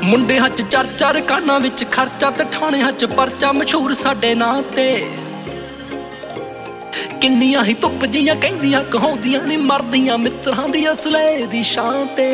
ਮੁੰਡਿਆਂ 'ਚ ਚਾਰ ਕਾਨਾਂ ਵਿੱਚ ਖਰਚਾ ਤੇ ਠਾਣਿਆਂ 'ਚ ਪਰਚਾ ਮਸ਼ਹੂਰ ਸਾਡੇ ਨਾਂ ਤੇ। ਕਿੰਨੀਆਂ ਹੀ ਧੁੱਪ ਜੀਆਂ ਕਹਿੰਦੀਆਂ ਕਹਾਉਂਦੀਆਂ ਨੀ ਮਰਦੀਆਂ ਮਿੱਤਰਾਂ ਦੀ ਅਸਲੇ ਦੀ ਸ਼ਾਨ ਤੇ।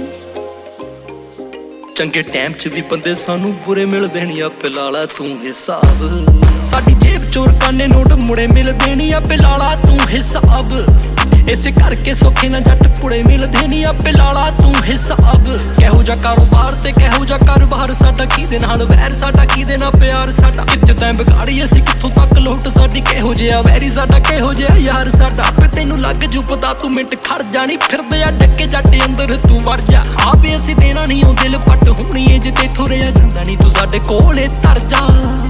ਚੰਗੇ ਟਾਈਮ 'ਚ ਵੀ ਬੰਦੇ ਸਾਨੂੰ ਬੁਰੇ ਮਿਲਦੇ ਨੀ ਆਪੇ ਲਾ ਲਾ ਤੂੰ ਹਿਸਾਬ। ਸਾਡੀ ਜੇਬ ਚੋਰ ਕਾਨੇ ਨੋਟ ਮੁੜੇ ਮਿਲਦੇ ਨੀ ਆਪੇ ਲਾ ਲਾ ਤੂੰ ਹਿਸਾਬ। ਇਸੇ ਕਰਕੇ ਸੌਖੇ ਨਾ ਜੱਟ ਕੁੜੇ ਮਿਲਦੇ ਨੀ ਆਪੇ ਲਾ ਲਾ ਤੂੰ ਹਿਸਾਬ। ਕਿਹੋ ਜਿਹਾ ਕਾਰੋਬਾਰ ਤੇ ਕਿਹੋ ਜਿਹਾ ਕਾਰੋਬਾਰ ਸਾਡਾ, ਕਿਹਦੇ ਨਾਲ ਵੈਰ ਸਾਡਾ ਕਿਹਦੇ ਨਾਲ ਪਿਆਰ ਸਾਡਾ। ਕਿੱਥੇ ਤੈਂ ਵਿਗਾੜੀ ਅਸੀਂ ਕਿੱਥੋਂ ਤੱਕ ਲੋਟ ਸਾਡੀ, ਕਿਹੋ ਜਿਹਾ ਵੈਰੀ ਸਾਡਾ ਕਿਹੋ ਜਿਹਾ ਯਾਰ ਸਾਡਾ। ਆਪੇ ਤੈਨੂੰ ਲੱਗ ਜੂ ਪਤਾ ਤੂੰ ਮਿੰਟ ਖੜ ਜਾਣੀ, ਫਿਰਦੇ ਆ ਡੱਕੇ ਜੱਟ ਅੰਦਰ ਤੂੰ ਵੜ ਜਾ। ਆਪੇ ਅਸੀਂ ਦੇਣਾ ਨੀ ਉਹ ਦਿਲ ਪੱਟ ਹੋਣੀ ਏ, ਜੇ ਤੇਥੋਂ ਰਿਆ ਜਾਂਦਾ ਨੀ ਤੂੰ ਸਾਡੇ ਕੋਲੇ ਧਰ ਜਾ।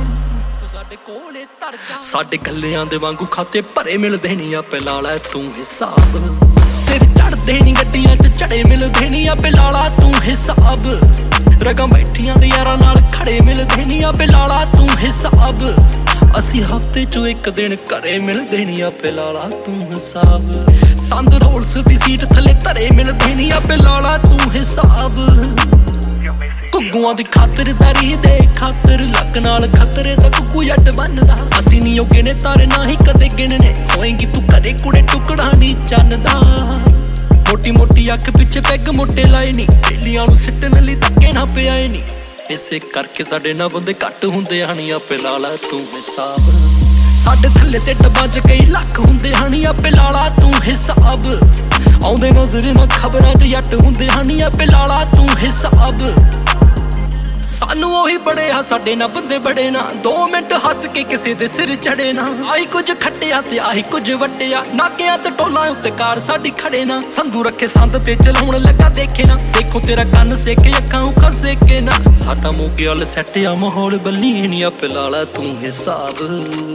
ਸਾਡੇ ਗੱਲਿਆਂ ਦੇ ਵਾਂਗੂ ਖਾਤੇ ਭਰੇ ਮਿਲਦੇ ਨੀ ਆਪੇ ਲਾ ਲੈ ਤੂੰ ਹਿਸਾਬ। ਸਿਰ ਚੜਦੇ ਨੀ ਗੱਡੀਆਂ 'ਚ ਚੜੇ ਮਿਲਦੇ ਨੀ ਆਪੇ ਲਾ ਲਾ ਤੂੰ ਹਿਸਾਬ। ਰਗਾਂ ਬੈਠੀਆਂ ਦੇ ਯਾਰਾਂ ਨਾਲ ਖੜੇ ਮਿਲਦੇ ਨੀ ਆਪੇ ਲਾ ਲਾ ਤੂੰ ਹਿਸਾਬ। ਅਸੀਂ ਹਫ਼ਤੇ 'ਚੋਂ ਇੱਕ ਦਿਨ ਘਰੇ ਮਿਲਦੇ ਨੀ ਆਪੇ ਲਾ ਲਾ ਤੂੰ ਹਿਸਾਬ। ਸੰਦ ਰੋਲਸ ਦੀ ਸੀਟ ਥੱਲੇ ਧਰੇ ਮਿਲਦੇ ਨੀ ਆਪੇ ਲਾ ਲਾ ਤੂੰ ਹਿਸਾਬ। ਘੁੱਗੂਆਂ ਦੀ ਖਾਤਰਦਾਰੀ ਦੇ ਖਾਤਰ ਲੱਕ ਨਾਲ ਖਤਰੇ ਦਾ ਘੁੱਗੂ ਜੱਟ ਬਣਦਾ। ਅਸੀਂ ਨੀ ਉਹ ਗਿਣੇ ਤਾਰੇ ਨਾ ਹੀ ਕਦੇ ਗਿਣਨੇ, ਹੋਏਂਗੀ ਤੂੰ ਘਰੇ ਕੁੜੇ ਟੁਕੜਾ ਨੀ ਚੰਨਦਾ। ਮੋਟੀ ਮੋਟੀ ਅੱਖ ਪਿੱਛੇ ਪੈਗ ਮੋਟੇ ਲਾਏ ਨੀ, ਢੇਲੀਆਂ ਨੂੰ ਸਿੱਟਣ ਲਈ ਧੱਕੇ ਨਾ ਪਿਆਏ ਨੀ। ਇਸੇ ਕਰਕੇ ਸਾਡੇ ਨਾਲ ਬੰਦੇ ਘੱਟ ਹੁੰਦੇ ਹਣੀ ਆਪੇ ਲਾ ਲਾ ਤੂੰ ਹਿਸਾਬ। ਸਾਡੇ ਥੱਲੇ ਤੇ ਡੱਬਾਂ 'ਚ ਕਈ ਲੱਖ ਹੁੰਦੇ ਹਣੀ ਆਪੇ ਲਾ ਲਾ ਤੂੰ ਹਿਸਾਬ। ਆਉਂਦੇ ਨਜ਼ਰ ਨਾ ਖਬਰਾਂ 'ਚ ਜੱਟ ਹੁੰਦੇ ਹਣੀ ਆਪੇ ਲਾ ਲਾ ਤੂੰ ਹਿਸਾਬ। ਸਾਨੂੰ ਉਹੀ ਬੜੇ ਆ ਸਾਡੇ ਨਾਲ ਬੰਦੇ ਬੜੇ ਨਾ, 2 ਮਿੰਟ ਹੱਸ ਕੇ ਕਿਸੇ ਦੇ ਸਿਰ ਚੜੇ ਨਾ। ਆਹੀ ਕੁਝ ਖੱਟਿਆ ਤੇ ਆਹੀ ਕੁਝ ਵੱਟਿਆ, ਨਾਕਿਆਂ ਤੇ ਟੋਲਾਂ ਉੱਤੇ ਕਾਰ ਸਾਡੀ ਖੜੇ ਨਾ। ਸੰਧੂ ਰੱਖੇ ਸੰਦ ਤੇ ਚਲਾਉਣ ਲੱਗਾ ਦੇਖੇ ਨਾ, ਸੇਖੋ ਤੇਰਾ ਕੰਨ ਸੇਕੇ ਅੱਖਾਂ ਉਖਾਂ ਸੇਕੇ ਨਾ। ਸਾਡਾ ਮੋਗੇ ਵਾਲ ਸੈੱਟ ਆ ਮਾਹੌਲ ਬੱਲੀ ਨੀ ਆਪੇ ਲਾ ਲਾ ਤੂੰ ਹਿਸਾਬ।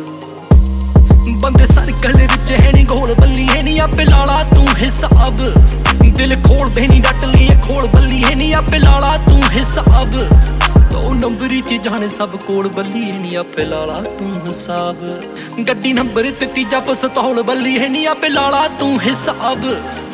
ਬੰਦੇ ਸਰਕਲ ਵਿੱਚ ਹੈ ਨੀ ਗੋਲ ਬੱਲੀ ਹੈ ਨੀ ਆਪੇ ਲਾ ਲਾ ਤੂੰ ਹਿਸਾਬ। ਦਿਲ ਖੋਲਦੇ ਨੀ ਡੱਟ ਲਈ ਖੋਲ ਬੱਲੀ ਹੈ ਨੀ ਆਪੇ ਲਾ ਲਾ ਤੂੰ ਹਿਸਾਬ। 2 ਨੰਬਰੀ 'ਚ ਜਾਣੇ ਸਭ ਕੋਲ ਬੱਲੀ ਹੈ ਨੀ ਆਪੇ ਲਾ ਲਾ ਤੂੰ ਹਿਸਾਬ। ਗੱਡੀ ਨੰਬਰ ਤੇ ਤੀਜਾ ਪਸਤੌਲ ਬੱਲੀ ਹੈ ਨੀ ਆਪੇ ਲਾ ਲਾ ਤੂੰ ਹਿਸਾਬ।